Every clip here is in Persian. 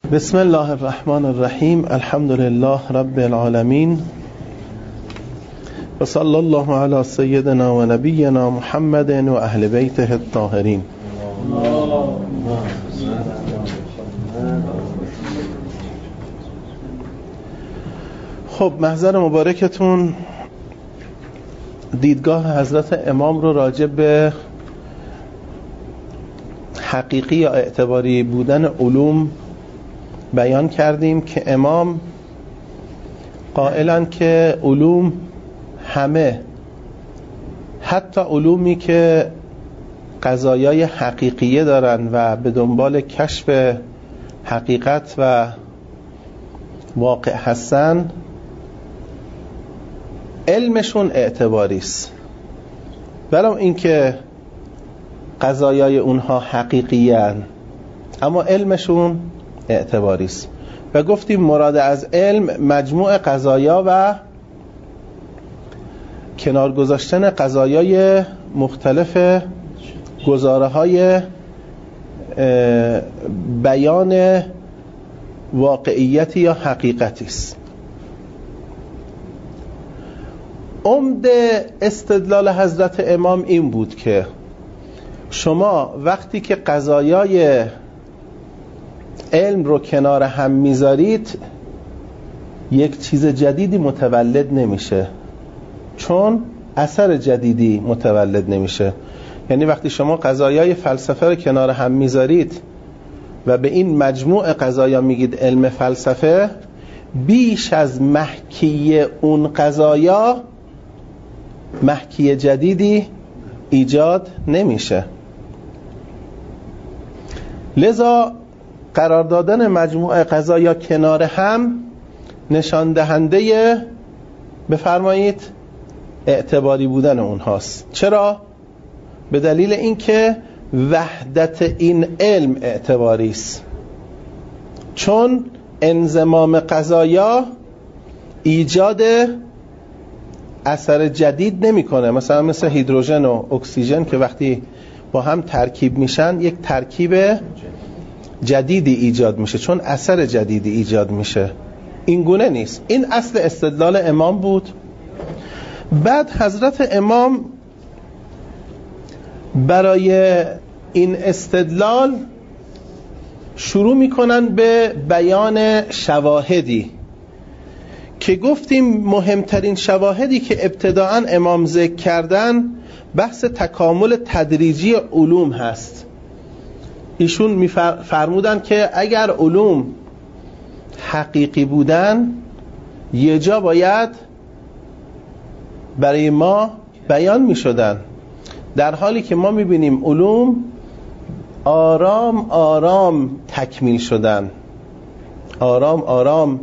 بسم الله الرحمن الرحیم. الحمد لله رب العالمین و صلی الله علی سیدنا و نبینا محمد و اهل بیته الطاهرین. خب محضر مبارکتون دیدگاه حضرت امام رو راجع به حقیقی یا اعتباری بودن علوم بیان کردیم که امام قائلن که علوم همه، حتی علومی که قضایای حقیقیه دارن و به دنبال کشف حقیقت و واقع هستن، علمشون اعتباری است. ولو اینکه قضایای اونها حقیقیه اما علمشون اعتباری است. و گفتیم مراد از علم مجموع قضایا و کنار گذاشتن قضایای مختلف گزاره‌های بیان واقعیتی یا حقیقتی است. عمده استدلال حضرت امام این بود که شما وقتی که قضایای علم رو کنار هم میذارید یک چیز جدیدی متولد نمیشه، چون اثر جدیدی متولد نمیشه. یعنی وقتی شما قضایای فلسفه رو کنار هم میذارید و به این مجموع قضایا میگید علم فلسفه، بیش از محکی اون قضایا محکی جدیدی ایجاد نمیشه. لذا قرار دادن مجموعه قضایا کنار هم نشان دهنده بفرمایید اعتباری بودن اونهاست. چرا؟ به دلیل اینکه وحدت این علم اعتباری است، چون انضمام قضایا ایجاد اثر جدید نمیکنه. مثلا مثل هیدروژن و اکسیژن که وقتی با هم ترکیب میشن یک ترکیب جدیدی ایجاد میشه، چون اثر جدیدی ایجاد میشه. این گونه نیست. این اصل استدلال امام بود. بعد حضرت امام برای این استدلال شروع میکنن به بیان شواهدی که گفتیم مهمترین شواهدی که ابتداءً امام ذکر کردن بحث تکامل تدریجی علوم هست. ایشون میفرمودن که اگر علوم حقیقی بودن یه جا باید برای ما بیان میشدن، در حالی که ما میبینیم علوم آرام آرام تکمیل شدن، آرام آرام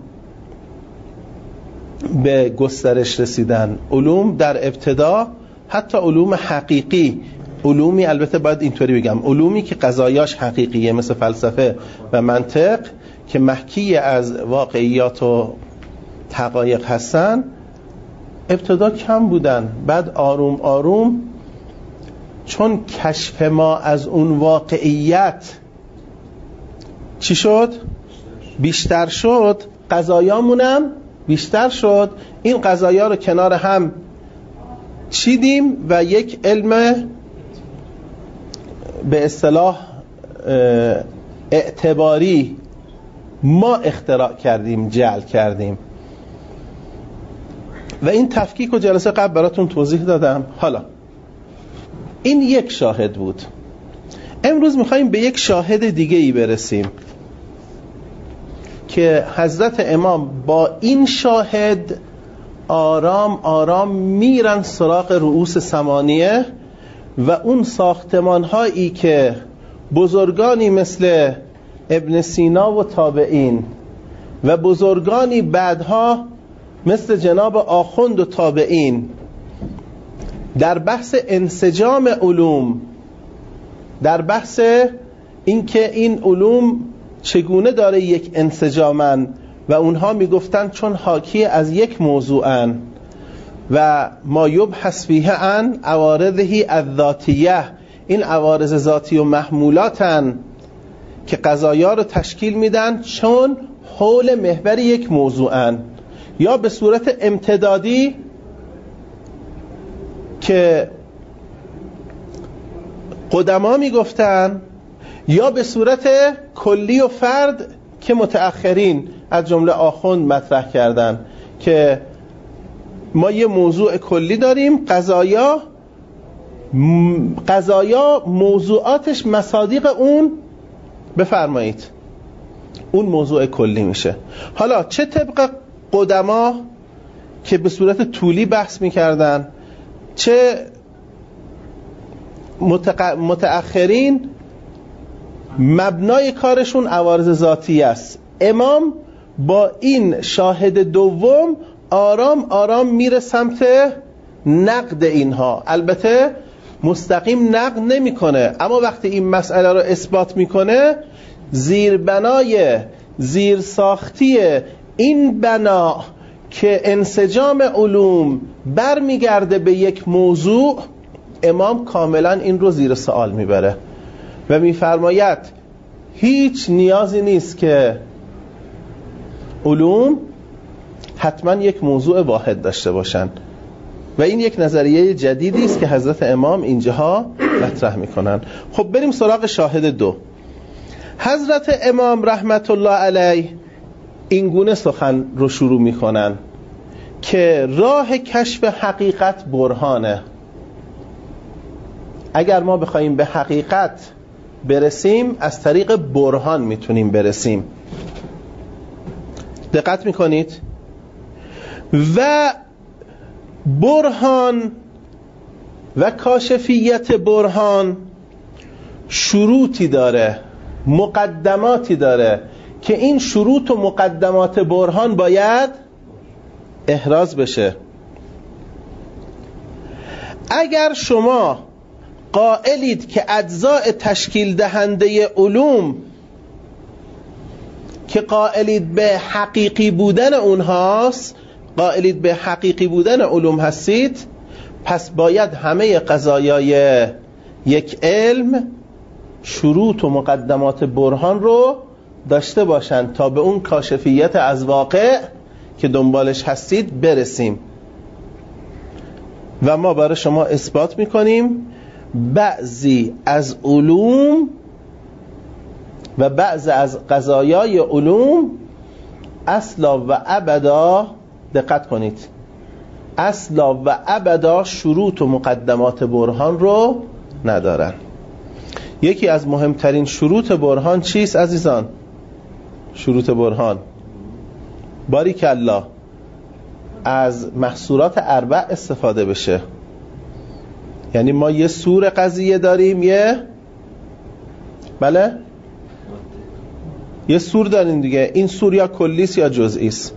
به گسترش رسیدن. علوم در ابتدا، حتی علوم حقیقی، علومی البته باید اینطوری بگم، علومی که قضایاش حقیقیه مثل فلسفه و منطق که محکی از واقعیات و حقایق هستن، ابتدا کم بودن. بعد آروم آروم چون کشف ما از اون واقعیت چی شد؟ بیشتر شد، قضایامونم بیشتر شد. این قضایا رو کنار هم چیدیم و یک علم به اصطلاح اعتباری ما اختراع کردیم، جعل کردیم. و این تفکیک و جلسه قبل براتون توضیح دادم. حالا این یک شاهد بود. امروز میخواییم به یک شاهد دیگه ای برسیم که حضرت امام با این شاهد آرام آرام میرن سراغ رؤوس ثمانیه و اون ساختمان هایی که بزرگانی مثل ابن سینا و تابعین و بزرگانی بعدها مثل جناب آخوند و تابعین در بحث انسجام علوم، در بحث اینکه این علوم چگونه داره یک انسجامن و اونها میگفتن چون حاکی از یک موضوعن و ما یبحث فیه عن عوارضه الذاتیه، این عوارض ذاتی و محمولاتن که قضایا رو تشکیل میدن چون حول محور یک موضوعن، یا به صورت امتدادی که قدما میگفتن، یا به صورت کلی و فرد که متأخرین از جمله آخوند مطرح کردن که ما یه موضوع کلی داریم، قضایا موضوعاتش مصادیق اون بفرمایید اون موضوع کلی میشه. حالا چه طبق قدما که به صورت طولی بحث میکردن، چه متأخرین مبنای کارشون عوارض ذاتی است. امام با این شاهد دوم آرام آرام میره سمت نقد اینها. البته مستقیم نقد نمیکنه، اما وقتی این مسئله رو اثبات میکنه، زیربنای زیرساختی این بنا که انسجام علوم برمیگرده به یک موضوع، امام کاملا این رو زیر سوال میبره و میفرماید هیچ نیازی نیست که علوم حتما یک موضوع واحد داشته باشن و این یک نظریه جدیدی است که حضرت امام اینجاها مطرح میکنن. خب بریم سراغ شاهد دو. حضرت امام رحمت الله علیه این گونه سخن رو شروع میکنن که راه کشف حقیقت برهانه. اگر ما بخوایم به حقیقت برسیم از طریق برهان میتونیم برسیم. دقت میکنید؟ و برهان و کاشفیت برهان شروطی داره، مقدماتی داره که این شروط و مقدمات برهان باید احراز بشه. اگر شما قائلید که اجزاء تشکیل دهنده علوم که قائلید به حقیقی بودن اونهاست، قائلید به حقیقی بودن علوم هستید، پس باید همه قضایای یک علم شروط و مقدمات برهان رو داشته باشند تا به اون کاشفیت از واقع که دنبالش هستید برسیم. و ما برای شما اثبات میکنیم بعضی از علوم و بعضی از قضایای علوم اصلا و ابدا، دقت کنید، اصلا و ابدا شروط و مقدمات برهان رو ندارن. یکی از مهمترین شروط برهان چیست عزیزان؟ شروط برهان باریکالله از محصورات اربع استفاده بشه. یعنی ما یه سور قضیه داریم، یه سور داریم دیگه. این سور یا کلیست یا جزئیست،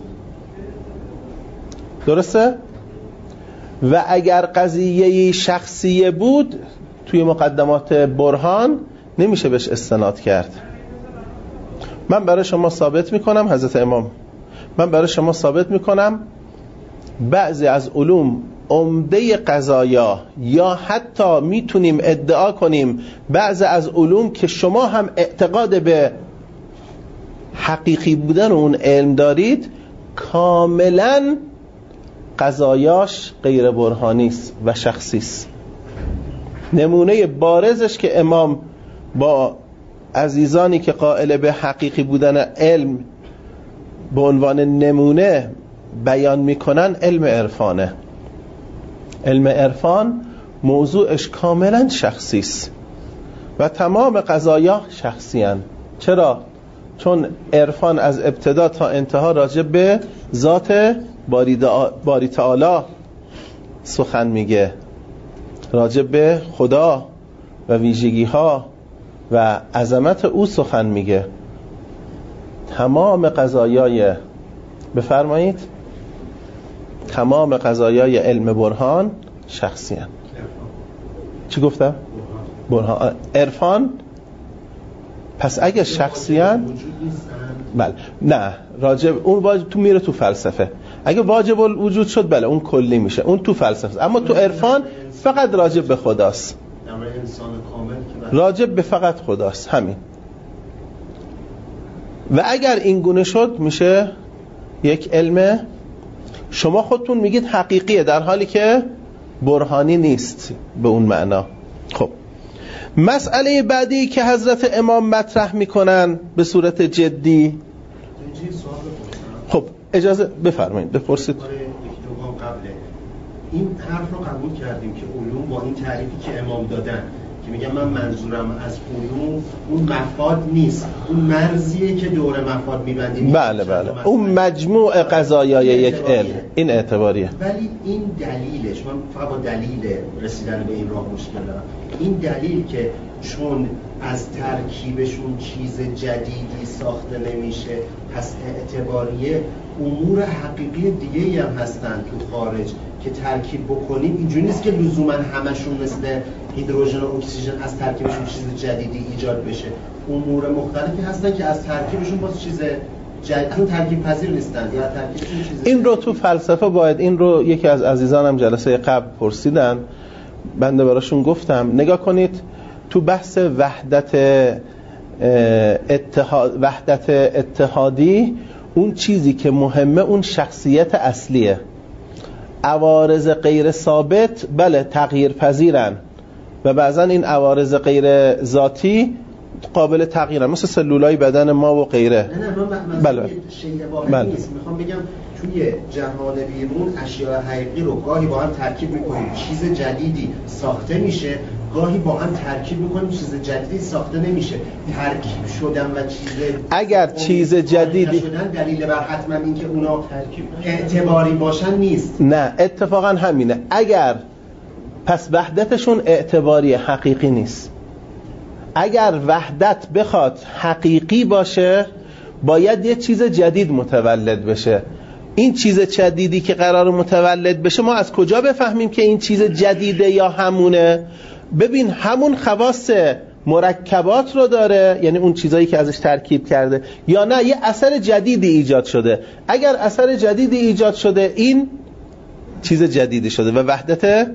درسته؟ و اگر قضیه شخصیه بود توی مقدمات برهان نمیشه بهش استناد کرد. من برای شما ثابت میکنم حضرت امام، من برای شما ثابت میکنم بعضی از علوم عمده قضایا، یا حتی میتونیم ادعا کنیم بعضی از علوم که شما هم اعتقاد به حقیقی بودن اون علم دارید، کاملا قضایاش غیر برهانی است و شخصی است. نمونه بارزش که امام با عزیزانی که قائل به حقیقی بودن علم به عنوان نمونه بیان میکنن علم عرفانه. علم عرفان موضوعش کاملا شخصی است و تمام قضایا شخصی هستند. چرا؟ چون عرفان از ابتدا تا انتها راجع به ذات باری تعالی سخن میگه، راجع به خدا و ویژگی ها و عظمت او سخن میگه. تمام قضایای، بفرمایید، تمام قضایای علم برهان شخصی هستند. چی گفتم؟ برهان. عرفان پس اگه شخصی هستند، بله، نه، راجب اون واجب تو میره تو فلسفه. اگه واجب الوجود شد بله اون کلی میشه، اون تو فلسفه. اما تو عرفان فقط راجب به خداست، راجب به فقط خداست. همین. و اگر این گونه شد میشه یک علم، شما خودتون میگید حقیقیه در حالی که برهانی نیست به اون معنا. خب مسئله بعدی که حضرت امام مطرح میکنن به صورت جدی، خب اجازه بفرمایید بپرسید. این حرف رو قبول کردیم که علوم با این تعریفی که امام دادن که میگم من منظورم از علوم اون مفاد نیست، اون مرزیه که دور مفاد میبندیم. بله اون مجموع قضایای یک علم، این اعتباریه. ولی این دلیلش، من فقط با دلیل رسیدن به این راه مشکل دارم. این دلیل که چون از ترکیبشون چیز جدیدی ساخته نمیشه پس اعتباریه، امور حقیقی دیگه‌ای هم هستن تو خارج که ترکیب بکنیم اینجوری نیست که لزوما همشون مثل هیدروژن و اکسیژن از ترکیبشون چیز جدیدی ایجاد بشه. امور مختلفی هستن که از ترکیبشون باز چیز جدید ترکیب پذیر نیستن یا ترکیبشون چیز این رو تو فلسفه باید، این رو یکی از عزیزانم جلسه قبل پرسیدن، بنده براشون گفتم نگاه کنید تو بحث وحدت اتحادی اون چیزی که مهمه اون شخصیت اصلیه. عوارض غیر ثابت بله تغییر پذیرن و بعضا این عوارض غیر ذاتی قابل تغییرن، مثل سلولای بدن ما و غیره. نه بله شیء واحد نیست. میخوام بگم توی جهان بیرون اشیاء حقیقی رو گاهی با هم ترکیب میکنیم چیز جدیدی ساخته میشه، گاهی با هم ترکیب میکنیم چیز جدیدی ساخته نمیشه. ترکیب شدن و اگر چیز جدیدی شدن دلیل بر حتما این که اونا اعتباری باشن نیست. نه اتفاقا همینه. اگر پس وحدتشون اعتباری حقیقی نیست. اگر وحدت بخواد حقیقی باشه باید یه چیز جدید متولد بشه. این چیز جدیدی که قرار متولد بشه ما از کجا بفهمیم که این چیز جدیده یا همونه؟ ببین همون خواص مرکبات رو داره، یعنی اون چیزایی که ازش ترکیب کرده، یا نه یه اثر جدیدی ایجاد شده. اگر اثر جدیدی ایجاد شده این چیز جدیدی شده و وحدت.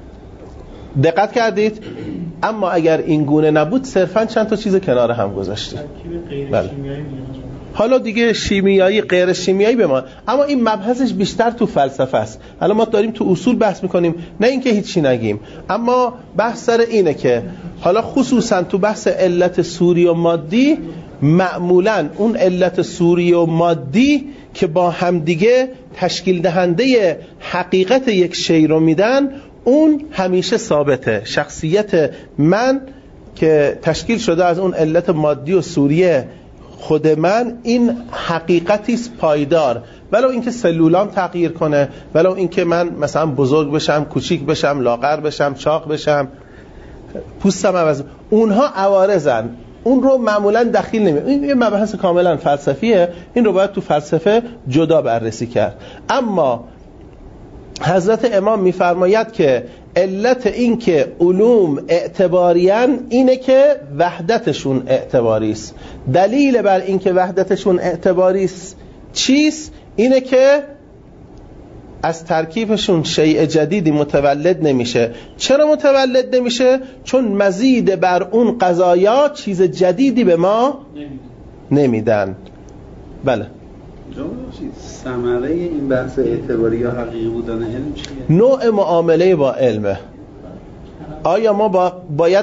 دقت کردید؟ اما اگر این گونه نبود صرفاً چند تا چیز کنار هم گذاشتیم. بله. حالا دیگه شیمیایی غیر شیمیایی به ما، اما این مبحثش بیشتر تو فلسفه است. حالا ما داریم تو اصول بحث میکنیم، نه اینکه هیچی نگیم، اما بحث سر اینه که حالا خصوصا تو بحث علت صوری و مادی معمولاً اون علت صوری و مادی که با همدیگه تشکیل دهنده حقیقت یک شی رو میدن اون همیشه ثابته. شخصیت من که تشکیل شده از اون علت مادی و صوری خود من، این حقیقتی است پایدار، ولو اینکه سلولام تغییر کنه، ولو اینکه من مثلا بزرگ بشم، کوچیک بشم، لاغر بشم، چاق بشم، پوستم عوض، اونها عوارضن، اون رو معمولا دخیل نمی. این یه مبحث کاملا فلسفیه، این رو باید تو فلسفه جدا بررسی کرد. اما حضرت امام میفرماید که علت این که علوم اعتباریان اینه که وحدتشون اعتباری است. دلیل بر این که وحدتشون اعتباری است چیست؟ اینه که از ترکیبشون شیء جدیدی متولد نمیشه. چرا متولد نمیشه؟ چون مزید بر اون قضایا چیز جدیدی به ما نمیدن. بله. ثمره این بحث اعتباری یا حقیقی بودن علم چیه؟ نوع معامله با علمه. آیا ما باید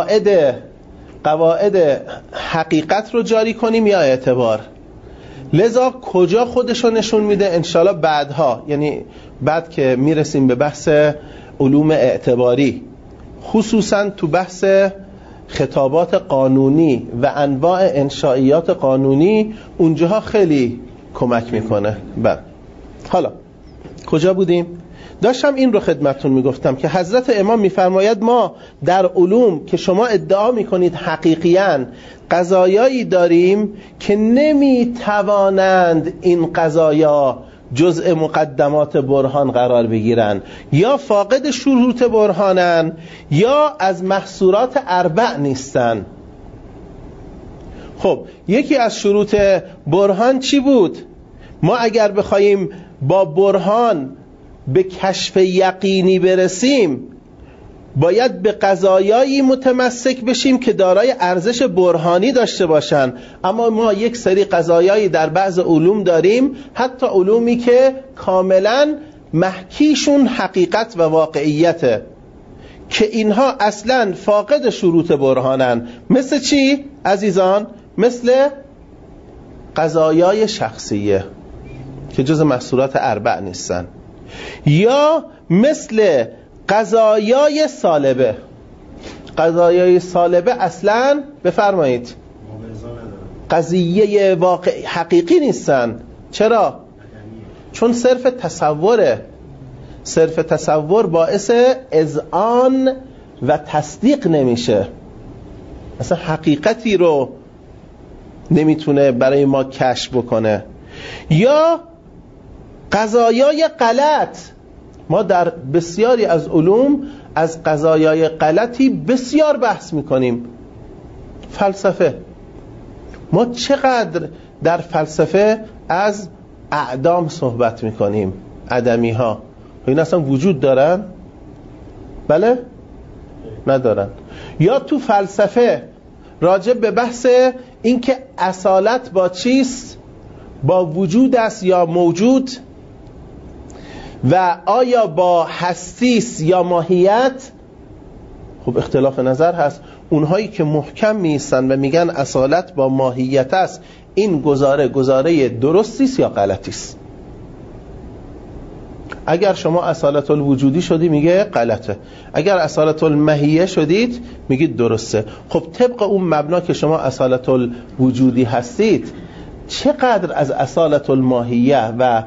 قواعد حقیقت رو جاری کنیم یا اعتبار؟ لذا کجا خودشو نشون میده انشالله بعدها، یعنی بعد که میرسیم به بحث علوم اعتباری، خصوصا تو بحث خطابات قانونی و انواع انشائیات قانونی، اونجاها خیلی کمک میکنه. بله. حالا کجا بودیم؟ داشتم این رو خدمتتون میگفتم که حضرت امام میفرماید ما در علوم که شما ادعا میکنید حقیقیاً قضایایی داریم که نمیتوانند این قضایا جزء مقدمات برهان قرار بگیرن، یا فاقد شروط برهانن یا از محصورات اربع نیستن. خب یکی از شروط برهان چی بود؟ ما اگر بخوایم با برهان به کشف یقینی برسیم باید به قضایایی متمسک بشیم که دارای ارزش برهانی داشته باشن. اما ما یک سری قضایایی در بعض علوم داریم، حتی علومی که کاملا محکیشون حقیقت و واقعیته، که اینها اصلا فاقد شروط برهانن. مثل چی عزیزان؟ مثل قضایای شخصیه که جز محصولات اربع نیستن، یا مثل قضایای سالبه. قضایای سالبه اصلا بفرمایید قضیه واقع حقیقی نیستن. چرا؟ چون صرف تصوره. صرف تصور باعث اذعان و تصدیق نمیشه، اصلا حقیقتی رو نمیتونه برای ما کشف بکنه. یا قضایای غلط. ما در بسیاری از علوم از قضایای غلطی بسیار بحث میکنیم. فلسفه، ما چقدر در فلسفه از اعدام صحبت میکنیم، عدمی ها. این اصلا وجود دارن؟ بله؟ ندارن. یا تو فلسفه راجع به بحث این که اصالت با چیست؟ با وجود است یا موجود؟ و آیا با هستیست یا ماهیت؟ خب اختلاف نظر هست. اونهایی که محکم میستن و میگن اصالت با ماهیت است، این گزاره درستیست یا غلطیست؟ اگر شما اصالت الوجودی شدی میگه غلطه، اگر اصالت الماهیه شدید میگید درسته. خب طبق اون مبنا که شما اصالت الوجودی هستید، چقدر از اصالت الماهیه و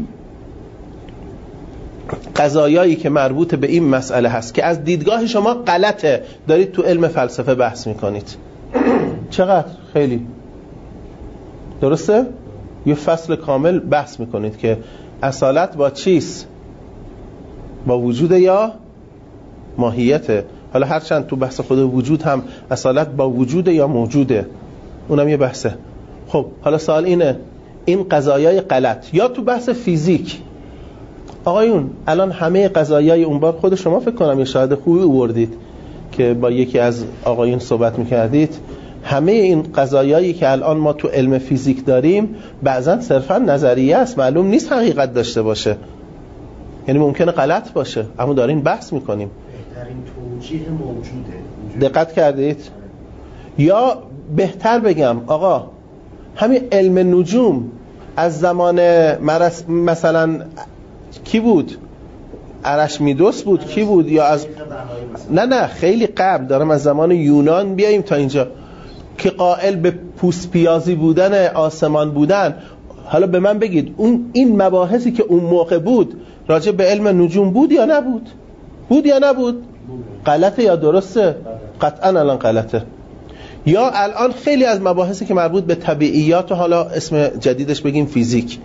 قضایایی که مربوط به این مسئله هست که از دیدگاه شما غلطه دارید تو علم فلسفه بحث میکنید؟ چقدر؟ خیلی. درسته؟ یه فصل کامل بحث میکنید که اصالت با چیست؟ با وجود یا ماهیته. حالا هرچند تو بحث خود وجود هم اصالت با وجود یا موجوده، اونم یه بحثه. خب حالا سوال اینه، این قضایای غلط. یا تو بحث فیزیک، آقایون الان همه قضایای اون بار خود شما فکر کنم یه شاهد خوبی آوردید که با یکی از آقایون صحبت میکردید، همه این قضایایی که الان ما تو علم فیزیک داریم بعضا صرفا نظریه است، معلوم نیست حقیقت داشته باشه، یعنی ممکنه غلط باشه، اما داریم بحث میکنیم. بهترین توجیه موجوده. دقت کردید؟ یا بهتر بگم آقا، همین علم نجوم از زمان مثلا کی بود؟ ارشمیدس بود؟ کی بود؟ یا از نه خیلی قبل، دارم از زمان یونان بیاییم تا اینجا، که قائل به پوست پیازی بودن آسمان بودن. حالا به من بگید این مباحثی که اون موقع بود راجع به علم نجوم بود یا نبود؟ بود یا نبود؟ غلطه یا درسته؟ قطعا الان غلطه. یا الان خیلی از مباحثی که مربوط به طبیعیات و حالا اسم جدیدش بگیم فیزیک،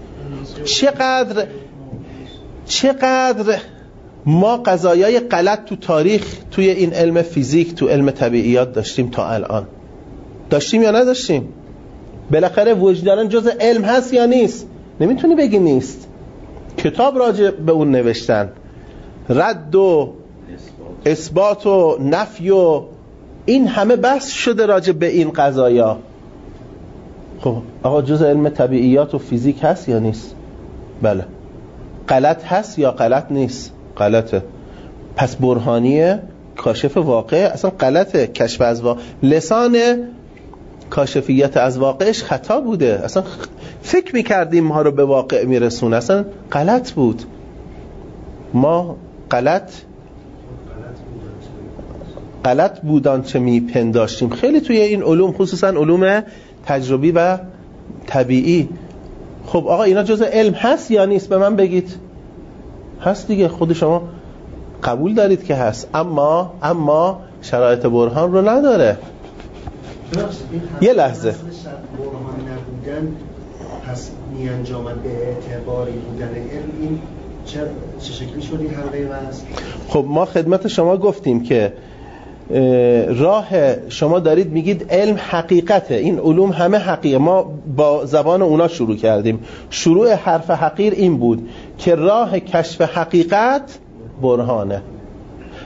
چقدر ما قضایای غلط تو تاریخ توی این علم فیزیک، تو علم طبیعیات داشتیم تا الان؟ داشتیم یا نداشتیم؟ بالاخره وجدان جز علم هست یا نیست؟ نمیتونی بگی نیست. کتاب راجع به اون نوشتن، رد و اثبات و نفی و این همه بحث شده راجع به این قضایا. خب آقا جز علم طبیعیات و فیزیک هست یا نیست؟ بله. غلط هست یا غلط نیست؟ غلطه. پس برهانیه، کاشف واقع اصلا غلطه. کشف از واقع، لسان کاشفیت از واقعش خطا بوده، اصلا فکر میکردیم ما رو به واقع میرسونه، اصلا غلط بود. ما غلط بودن چه میپنداشتیم. خیلی توی این علوم، خصوصا علوم تجربی و طبیعی. خب آقا اینا جزء علم هست یا نیست؟ به من بگید. هست دیگه، خود شما قبول دارید که هست، اما شرایط برهان رو نداره. یه لحظه، برهان نبودن پس میانجامد به اعتباری بودن علم، این چه شکلی شدی حلقه وصل؟ خب ما خدمت شما گفتیم که راه شما دارید میگید علم حقیقته، این علوم همه حقیقه. ما با زبان اونا شروع کردیم. شروع حرف حقیر این بود که راه کشف حقیقت برهانه.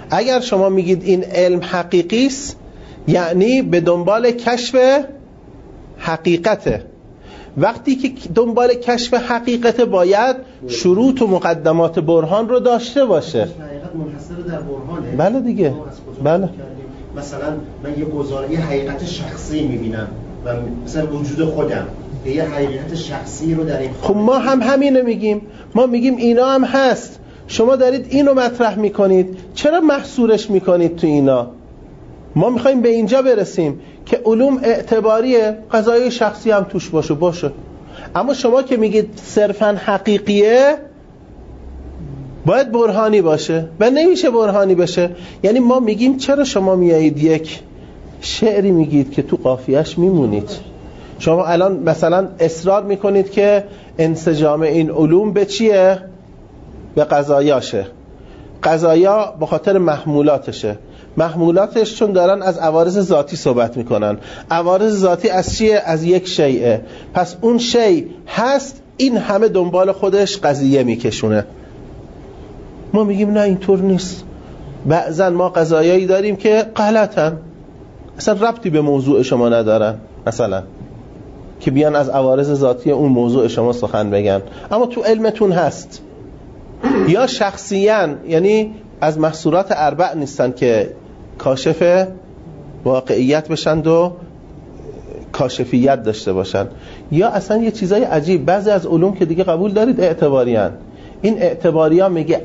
اگر شما میگید این علم حقیقی است، یعنی به دنبال کشف حقیقته. وقتی که دنبال کشف حقیقت باید شروط و مقدمات برهان رو داشته باشه. حقیقت منحصر در برهانه. بله دیگه. بله. مثلا من یه حقیقت شخصی میبینم و مثلا وجود خودم یه حقیقت شخصی رو در این خب ما هم همینه میگیم. ما میگیم اینا هم هست، شما دارید اینو مطرح میکنید، چرا محصورش میکنید تو اینا؟ ما میخوایم به اینجا برسیم که علوم اعتباریه، قضایای شخصی هم توش باشه. اما شما که میگید صرفاً حقیقیه، باید برهانی باشه و نمیشه برهانی بشه. یعنی ما میگیم چرا شما میایید یک شعری میگید که تو قافیه‌اش میمونید؟ شما الان مثلا اصرار میکنید که انسجام این علوم به چیه؟ به قضایاشه. قضایا به خاطر محمولاتشه. محمولاتش چون دارن از عوارض ذاتی صحبت میکنن. عوارض ذاتی از چیه؟ از یک شیء. پس اون شیء هست، این همه دنبال خودش قضیه میکشونه. ما میگیم نه اینطور نیست. بعضا ما قضایایی داریم که غلطن، اصلا ربطی به موضوع شما ندارن، مثلا که بیان از عوارض ذاتی اون موضوع شما سخن بگن، اما تو علمتون هست. یا شخصیاً، یعنی از محصورات اربع نیستن که کاشف واقعیت بشند و کاشفیت داشته باشن. یا اصلا یه چیزای عجیب، بعضی از علوم که دیگه قبول دارید اعتباریان، این اعتباریا میگه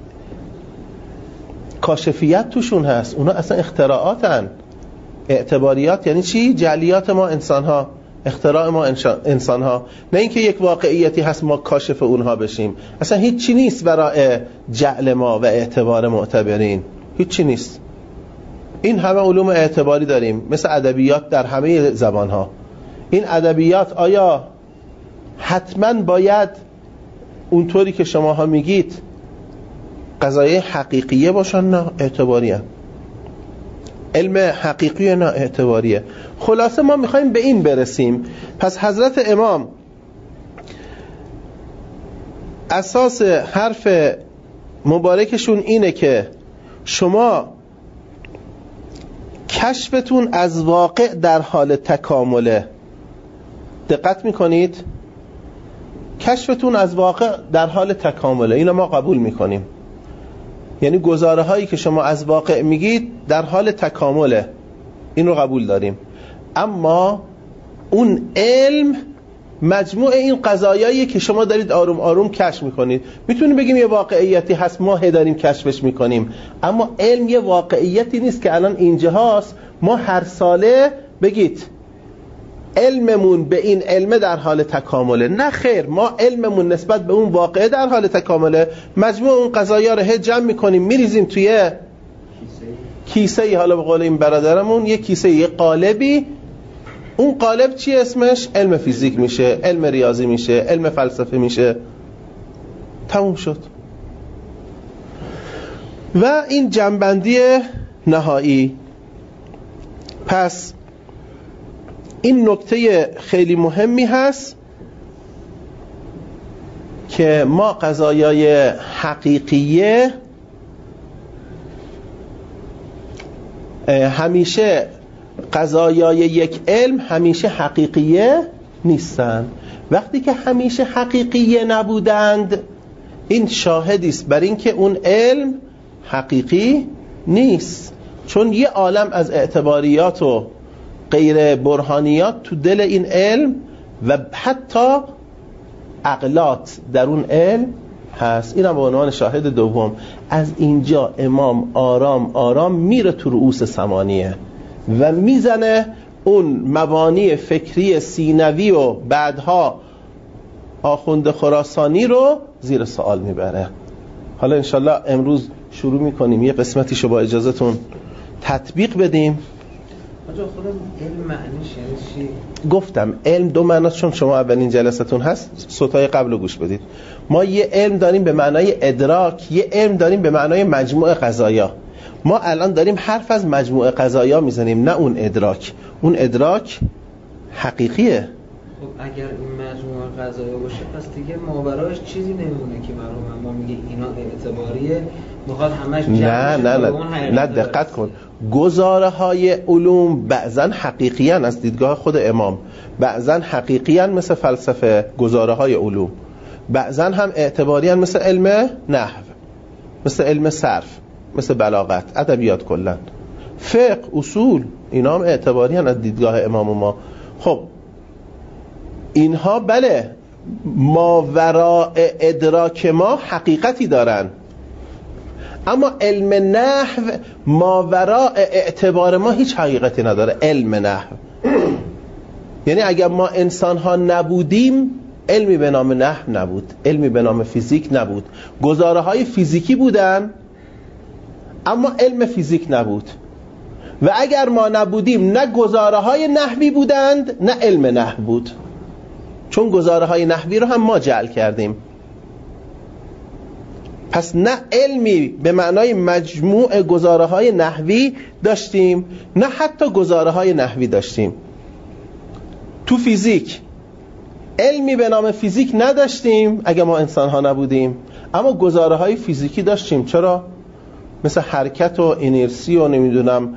کاشفیت توشون هست، اونا اصلا اختراعاتن. اعتباریات یعنی چی؟ جعلیات ما انسان‌ها، اختراع ما انسان‌ها، نه اینکه یک واقعیتی هست ما کاشف اونها بشیم. اصلا هیچ چی نیست برای جعل ما و اعتبار معتبرین، هیچ چی نیست. این همه علوم اعتباری داریم، مثل ادبیات در همه زبان‌ها. این ادبیات آیا حتما باید اونطوری که شماها میگید قضایای حقیقیه باشن؟ نه، اعتباریه. علم حقیقی نه، اعتباریه. خلاصه ما میخوایم به این برسیم. پس حضرت امام اساس حرف مبارکشون اینه که شما کشفتون از واقع در حال تکامله. دقت میکنید؟ کشفتون از واقع در حال تکامله، اینو ما قبول میکنیم. یعنی گزاره هایی که شما از واقع میگید در حال تکامله، این رو قبول داریم. اما اون علم مجموع این قضایایی که شما دارید آروم آروم کشف میکنید. میتونیم بگیم یه واقعیتی هست، ما داریم کشفش میکنیم، اما علم یه واقعیتی نیست که الان اینجا هست ما هر ساله بگید علممون به این علم در حال تکامله. نه خیر، ما علممون نسبت به اون واقعه در حال تکامله. مجموع اون قضایا رو جمع میکنیم، میریزیم توی کیسه، حالا به قول این برادرمون یه کیسه، یه قالبی. اون قالب چی اسمش؟ علم فیزیک میشه، علم ریاضی میشه، علم فلسفه میشه. تموم شد. و این جنبندی نهایی. پس این نکته خیلی مهمی هست که ما قضایای حقیقیه همیشه، قضایای یک علم همیشه حقیقیه نیستن. وقتی که همیشه حقیقیه نبودند، این شاهدی است بر این که اون علم حقیقی نیست، چون یه عالم از اعتباریات و غیر برهانیات تو دل این علم و حتی عقلات در اون علم هست. این هم به عنوان شاهد دوم. از اینجا امام آرام آرام میره تو رؤوس ثمانیه و میزنه اون مبانی فکری سینوی و بعدها آخوند خراسانی رو زیر سوال میبره. حالا انشالله امروز شروع میکنیم یه قسمتیشو با اجازهتون تطبیق بدیم. آجا خودم علم معنیش یعنی چی؟ گفتم علم دو معناست، چون شما اولین جلستون هست صوتای قبل رو گوش بدید. ما یه علم داریم به معنای ادراک، یه علم داریم به معنای مجموع قضایا. ما الان داریم حرف از مجموع قضایا میزنیم، نه اون ادراک. اون ادراک حقیقیه. خب اگر این مجموعه قضایا باشه پس دیگه ماورایش چیزی نمیمونه که ما میگه اینا اعتباریه میخواد همش نه دقت کن. گزاره های علوم بعضا حقیقیان از دیدگاه خود امام، بعضا حقیقیان مثل فلسفه گزاره های علوم، بعضا هم اعتباریان مثل علم نحو، مثل علم صرف، مثل بلاغت، ادبیات کلا، فقه، اصول، اینا هم اعتباریان از دیدگاه امام و ما. خب اینها بله ماوراء ادراک ما حقیقتی دارن، اما علم نحو ماوراء اعتبار ما هیچ حقیقتی نداره. علم نحو یعنی اگر ما انسان ها نبودیم علمی به نام نحو نبود، علمی به نام فیزیک نبود، گزاره های فیزیکی بودن اما علم فیزیک نبود. و اگر ما نبودیم نه گزاره های نحوی بودند نه علم نحو بود، چون گزاره های نحوی رو هم ما جعل کردیم. پس نه علمی به معنای مجموع گزاره های نحوی داشتیم نه حتی گزاره های نحوی داشتیم. تو فیزیک علمی به نام فیزیک نداشتیم اگه ما انسان ها نبودیم، اما گزاره های فیزیکی داشتیم. چرا؟ مثل حرکت و اینرسی و نمیدونم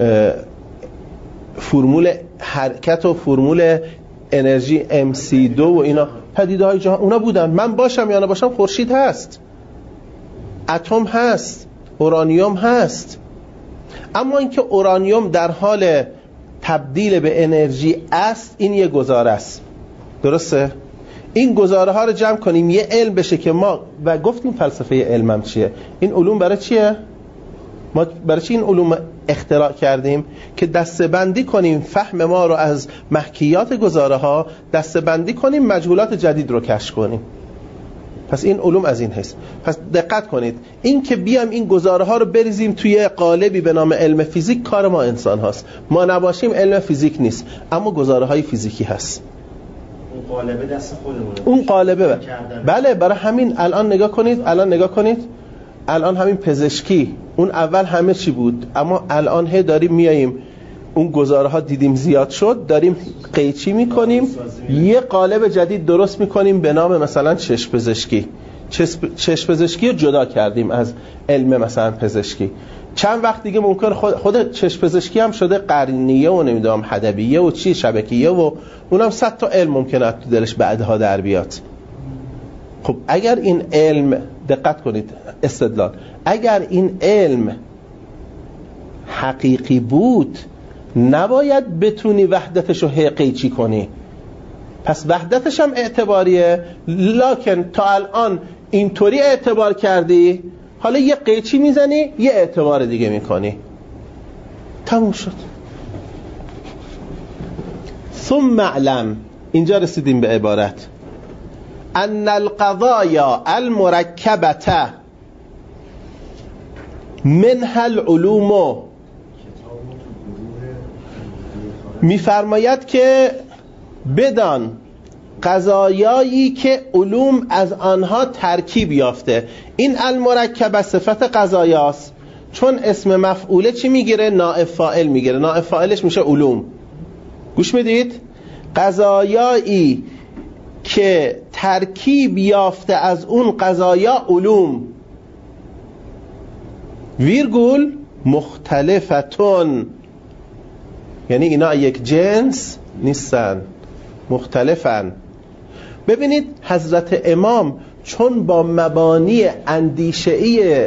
فرمول حرکت و فرمول انرژی MC2 و اینا پدیده های جهان اونا بودن. من باشم یا نباشم خورشید هست، اتم هست، اورانیوم هست. اما اینکه اورانیوم در حال تبدیل به انرژی است، این یه گزاره است. درسته؟ این گزاره ها رو جمع کنیم یه علم بشه که ما و گفتیم فلسفه علم هم چیه. این علوم برای چیه؟ ما برای چی این علوم اختراع کردیم؟ که دسته‌بندی کنیم فهم ما رو از محکیات گزاره ها، دسته‌بندی کنیم مجهولات جدید رو کشف کنیم. پس این علوم از این هست. پس دقت کنید، این که بیام این گزاره ها رو بریزیم توی قالبی به نام علم فیزیک کار ما انسان هاست. ما نباشیم علم فیزیک نیست، اما گزاره های فیزیکی هست. اون قالبه دست خودمونه. اون قالبه بله. برای همین الان نگاه کنید الان همین پزشکی اون اول همه چی بود، اما الان هی داریم میاییم اون گزاره ها دیدیم زیاد شد، داریم قیچی میکنیم یه قالب جدید درست میکنیم به نام مثلا چشم پزشکی. چشم پزشکی رو جدا کردیم از علم مثلا پزشکی. چند وقت دیگه ممکن خود چشم پزشکی هم شده قرنیه و نمیدونم حدبیه و چی شبکیه و اونم 100 تا علم ممکنه تو دلش بعدها در بیاد. خب اگر این علم، دقت کنید استدلال، اگر این علم حقیقی بود نباید بتونی وحدتشو قیچی کنی. پس وحدتش هم اعتباریه، لکن تا الان اینطوری اعتبار کردی، حالا یه قیچی میزنی یه اعتبار دیگه میکنی، تموم شد. ثم اعلم، اینجا رسیدیم به عبارت ان القضايا المركبة منها العلوم. میفرماید که بدان قضایایی که علوم از آنها ترکیب یافته. این المرکبه صفت قضایاست، چون اسم مفعوله چی میگیره؟ نائب فاعل میگیره، نائب فاعلش میشه علوم. گوش میدید؟ قضایایی که ترکیب یافته از اون قضایا علوم، ویرگول مختلفتون، یعنی اینا یک جنس نیستن، مختلفن. ببینید حضرت امام چون با مبانی اندیشه‌ای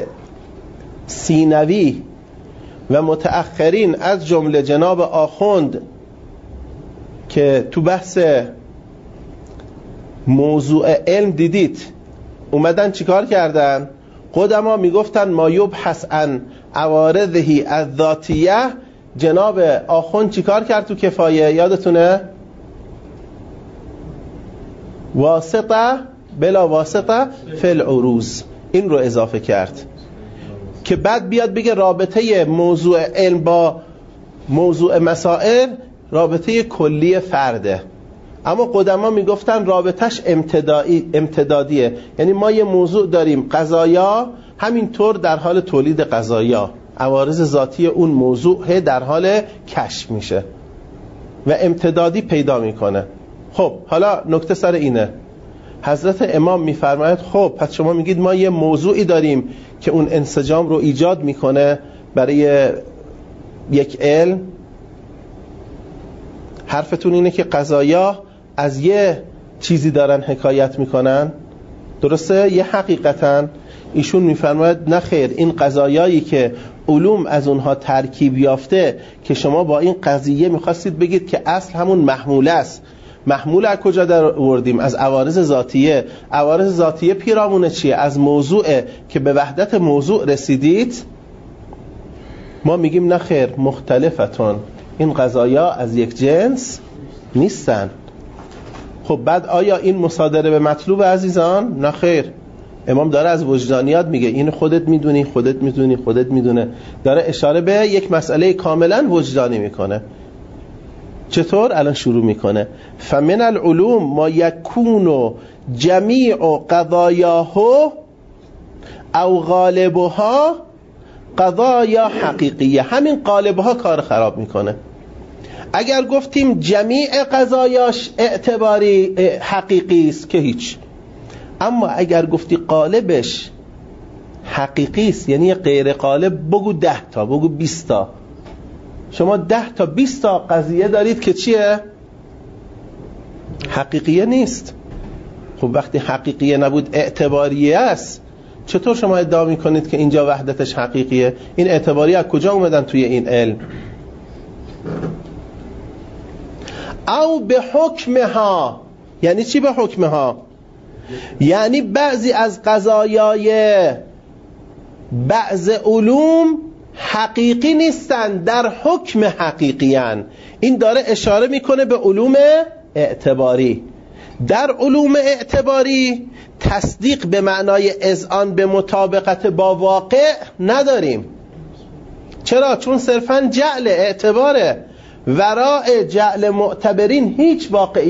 سینوی و متأخرین از جمله جناب آخوند که تو بحث موضوع علم دیدید اومدن چیکار کردن؟ قدما میگفتن ما یبحث عن عوارضه الذاتیه. جناب آخوند چیکار کرد تو کفایه؟ یادتونه؟ واسطه بلا واسطه فی العروض، این رو اضافه کرد که بعد بیاد بگه رابطه موضوع علم با موضوع مسائل رابطه کلی فرده. اما قدما میگفتن رابطش امتدادیه، یعنی ما یه موضوع داریم قضایا، همینطور در حال تولید قضایا، عوارض ذاتی اون موضوع در حال کشف میشه و امتدادی پیدا میکنه. خب حالا نکته سر اینه، حضرت امام میفرماید خب پس شما میگید ما یه موضوعی داریم که اون انسجام رو ایجاد میکنه برای یک علم. حرفتون اینه که قضایا از یه چیزی دارن حکایت میکنن، درسته؟ یه حقیقتن. ایشون میفرماید نه خیر، این قضایایی که علوم از اونها ترکیب یافته که شما با این قضیه میخواستید بگید که اصل همون محموله است. محموله از کجا در آوردیم؟ از عوارض ذاتیه. عوارض ذاتیه پیرامونه چیه؟ از موضوعه که به وحدت موضوع رسیدید. ما میگیم نه خیر، مختلفتون، این قضایا از یک جنس نیستن. خب بعد آیا این مصادره به مطلوب عزیزان؟ نه خیر. امام داره از وجدانیات میگه، این خودت میدونی، خودت میدونی، خودت میدونه. داره اشاره به یک مسئله کاملا وجدانی میکنه. چطور؟ الان شروع میکنه فمن العلوم ما یکون جمیع قضایاه او غالبها قضایا حقیقیه. همین غالبها کار خراب میکنه. اگر گفتیم جمیع قضایاش اعتباری حقیقی است که هیچ، اما اگر گفتی قالبش حقیقی است یعنی غیر قالب، بگو 10 تا، بگو 20 تا. شما 10 تا 20 تا قضیه دارید که چیه؟ حقیقیه نیست. خب وقتی حقیقیه نبود اعتباریه است، چطور شما ادعا میکنید که اینجا وحدتش حقیقیه؟ این اعتباریه از کجا اومدن توی این علم؟ او به حکمها، یعنی چی به حکمها؟ یعنی بعضی از قضایای بعض علوم حقیقی نیستن، در حکم حقیقی هن. این داره اشاره میکنه به علوم اعتباری. در علوم اعتباری تصدیق به معنای اذعان به مطابقت با واقع نداریم. چرا؟ چون صرفاً جعل اعتباره. وراء جعل معتبرین هیچ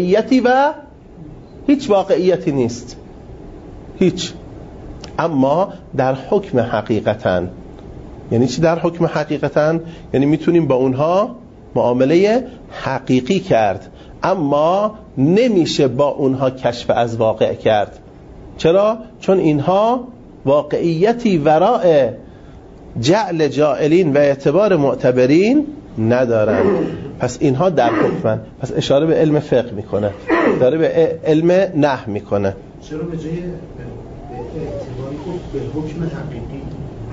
واقعیتی نیست، هیچ. اما در حکم حقیقتاً. یعنی چی در حکم حقیقتاً؟ یعنی میتونیم با اونها معامله حقیقی کرد، اما نمیشه با اونها کشف از واقع کرد. چرا؟ چون اینها واقعیتی وراء جعل جائلین و اعتبار معتبرین ندارن. پس اینها در حکمن. پس اشاره به علم فقه میکنه، داره به علم نحو میکنه. چرا به جای اعتباری به حکم حقیقی؟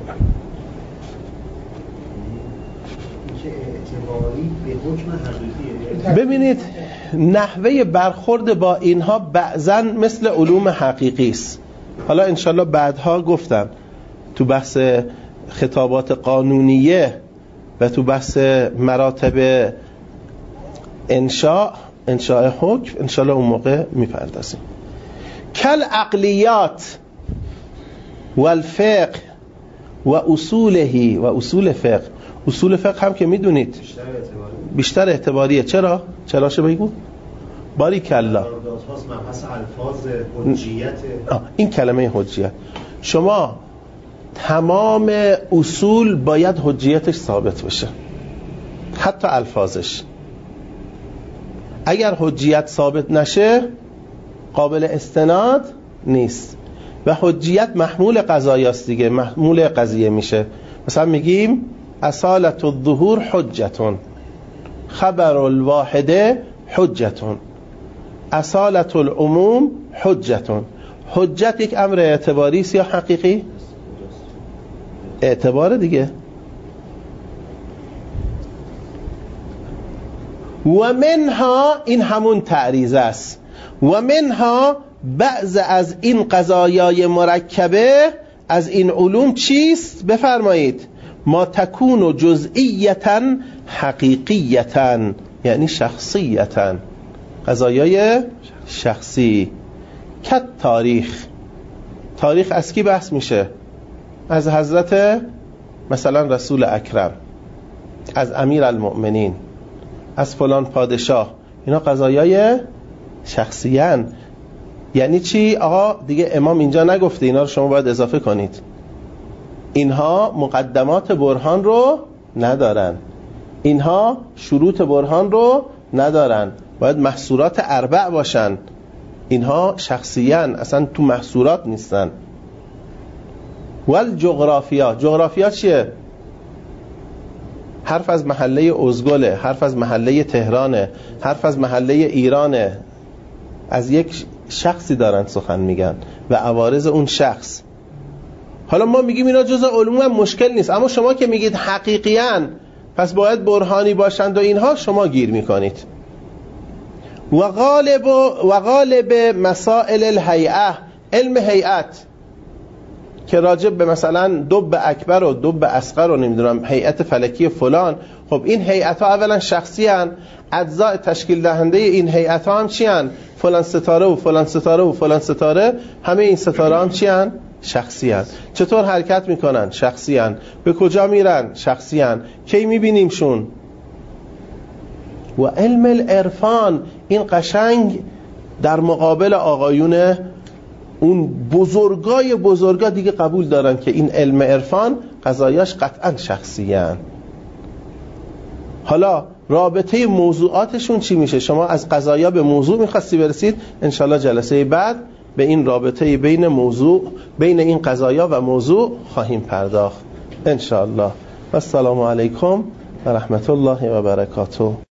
اعتباری به حکم حقیقی. ببینید نحوه برخورد با اینها بعضا مثل علوم حقیقی است. حالا انشالله بعدها گفتم تو بحث خطابات قانونیه و تو بحث مراتب انشاء حکم انشالله اون موقع میپردازیم. کل عقلیات و الفقه و اصوله و اصول فقه. اصول فقه هم که میدونید بیشتر اعتباریه. چرا؟ چراشو بگو؟ باریکالله. مبحث الفاظ حجیت. این کلمه حجیت، شما تمام اصول باید حجیتش ثابت بشه، حتی الفاظش. اگر حجیت ثابت نشه قابل استناد نیست. و حجیت محمول قضایاست دیگه، محمول قضیه میشه. مثلا میگیم اصالت الظهور حجتون، خبر الواحده حجتون، اصالت العموم حجتون. حجت یک امر اعتباری است یا حقیقی؟ اعتبار دیگه. و منها، این همون تعریض است، و منها بعض از این قضایای مرکبه از این علوم چیست؟ بفرمایید. ما تکون جزئیتا حقیقیتا، یعنی شخصیتا، قضایای شخصی. کت تاریخ. تاریخ از کی بحث میشه؟ از حضرت مثلا رسول اکرم، از امیر المؤمنین، از فلان پادشاه. اینا قضایای شخصیان. یعنی چی؟ آقا دیگه امام اینجا نگفته، اینا رو شما باید اضافه کنید. اینها مقدمات برهان رو ندارن، اینها شروط برهان رو ندارن. باید محصورات اربع باشن. اینها شخصیان، اصلا تو محصورات نیستن. والجغرافیا، جغرافیا چیه؟ حرف از محله ازگله، حرف از محله تهرانه، حرف از محله ایرانه. از یک شخصی دارن سخن میگن و عوارض اون شخص. حالا ما میگیم اینا جزء علوم هم مشکل نیست، اما شما که میگید حقیقیان پس باید برهانی باشند و اینها، شما گیر میکنید. و غالب مسائل الهیئه، علم هیئت که راجب به مثلا دب اکبر و دب اصغر و نمیدونم هیئت فلکی فلان، خب این هیئت ها اولا شخصی هن، اجزاء تشکیل دهنده این هیئت ها هم چی هن؟ فلان ستاره و فلان ستاره و فلان ستاره. همه این ستاره هم چی هن؟ شخصی هن. چطور حرکت میکنن؟ شخصی هن. به کجا میرن؟ شخصی هن. کی میبینیمشون؟ و علم العرفان، این قشنگ در مقابل آقایون اون بزرگا دیگه قبول دارن که این علم عرفان قضایاش قطعا شخصی هن. حالا رابطه موضوعاتشون چی میشه؟ شما از قضایا به موضوع میخواستی برسید، انشالله جلسه بعد به این رابطه بین این قضایا و موضوع خواهیم پرداخت انشالله. و السلام علیکم و رحمت الله و برکاته.